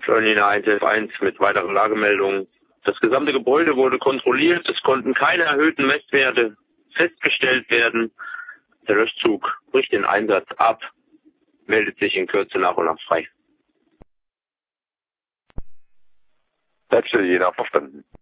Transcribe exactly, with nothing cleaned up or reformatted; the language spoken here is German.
Berliner eins elf eins mit weiteren Lagemeldungen. Das gesamte Gebäude wurde kontrolliert. Es konnten keine erhöhten Messwerte festgestellt werden. Der Löschzug bricht den Einsatz ab, meldet sich in Kürze nach und nach frei. Leitstelle Jena, verstanden.